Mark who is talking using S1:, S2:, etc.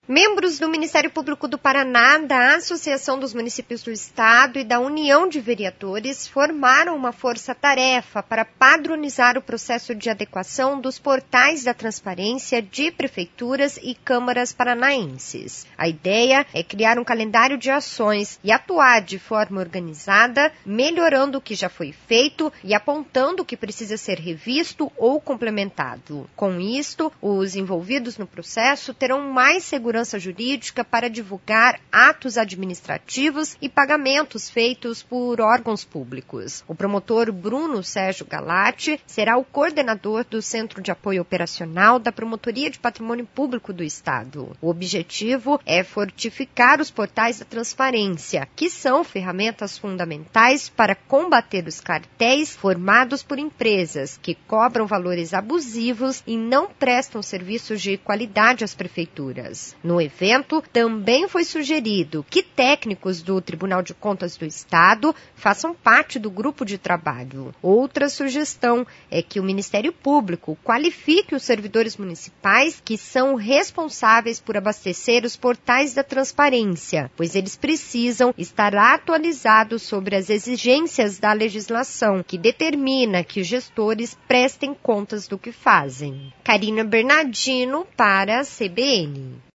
S1: Membros do Ministério Público do Paraná, da Associação dos Municípios do Estado e da União de Vereadores formaram uma força-tarefa para padronizar o processo de adequação dos portais da transparência de prefeituras e câmaras paranaenses. A ideia é criar um calendário de ações e atuar de forma organizada, melhorando o que já foi feito e apontando o que precisa ser revisto ou complementado. Com isto, os envolvidos no processo terão mais segurança jurídica para divulgar atos administrativos e pagamentos feitos por órgãos públicos. O promotor Bruno Sérgio Galati será o coordenador do Centro de Apoio Operacional da Promotoria de Patrimônio Público do Estado. O objetivo é fortificar os portais da transparência, que são ferramentas fundamentais para combater os cartéis formados por empresas que cobram valores abusivos e não prestam serviços de qualidade às prefeituras. No evento, também foi sugerido que técnicos do Tribunal de Contas do Estado façam parte do grupo de trabalho. Outra sugestão é que o Ministério Público qualifique os servidores municipais que são responsáveis por abastecer os portais da transparência, pois eles precisam estar atualizados sobre as exigências da legislação, que determina que os gestores prestem contas do que fazem. Karina Bernardino para a CBN.